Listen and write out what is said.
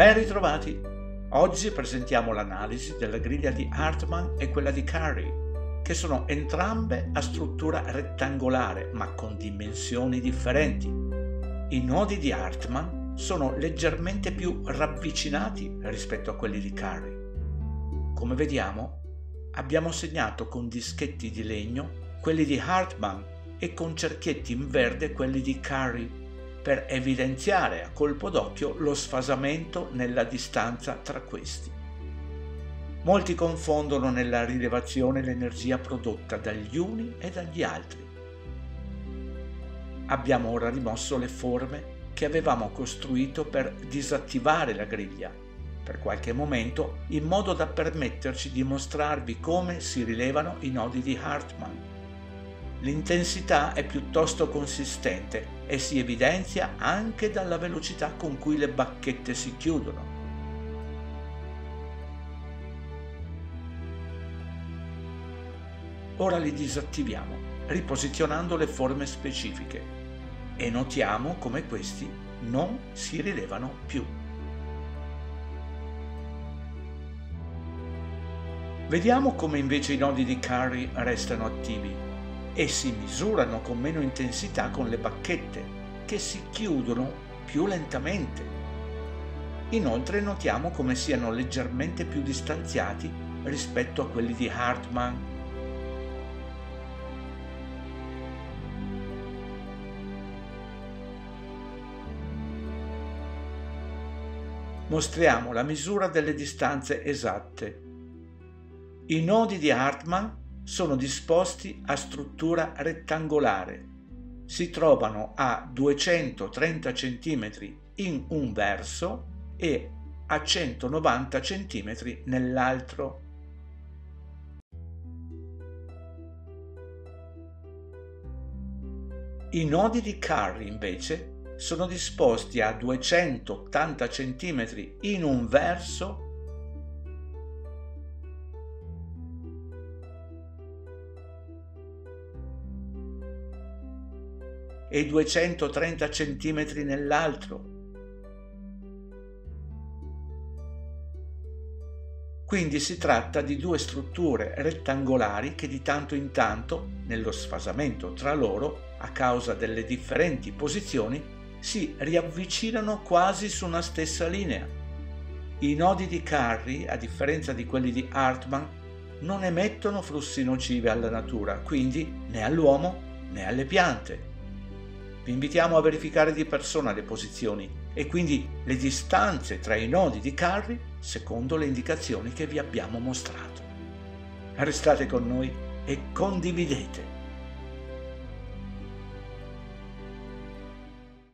Ben ritrovati! Oggi presentiamo l'analisi della griglia di Hartmann e quella di Curry, che sono entrambe a struttura rettangolare ma con dimensioni differenti. I nodi di Hartmann sono leggermente più ravvicinati rispetto a quelli di Curry. Come vediamo, abbiamo segnato con dischetti di legno quelli di Hartmann e con cerchietti in verde quelli di Curry, per evidenziare a colpo d'occhio lo sfasamento nella distanza tra questi. Molti confondono nella rilevazione l'energia prodotta dagli uni e dagli altri. Abbiamo ora rimosso le forme che avevamo costruito per disattivare la griglia per qualche momento, in modo da permetterci di mostrarvi come si rilevano i nodi di Hartmann. L'intensità è piuttosto consistente e si evidenzia anche dalla velocità con cui le bacchette si chiudono. Ora li disattiviamo, riposizionando le forme specifiche, e notiamo come questi non si rilevano più. Vediamo come invece i nodi di Curry restano attivi e si misurano con meno intensità con le bacchette, che si chiudono più lentamente. Inoltre notiamo come siano leggermente più distanziati rispetto a quelli di Hartmann. Mostriamo la misura delle distanze esatte. I nodi di Hartmann sono disposti a struttura rettangolare. Si trovano a 230 cm in un verso e a 190 cm nell'altro. I nodi di Curry invece sono disposti a 280 cm in un verso e 230 cm nell'altro. Quindi si tratta di due strutture rettangolari che di tanto in tanto, nello sfasamento tra loro, a causa delle differenti posizioni, si riavvicinano quasi su una stessa linea. I nodi di Curry, a differenza di quelli di Hartmann, non emettono flussi nocivi alla natura, quindi né all'uomo né alle piante. Vi invitiamo a verificare di persona le posizioni e quindi le distanze tra i nodi di Curry secondo le indicazioni che vi abbiamo mostrato. Restate con noi e condividete.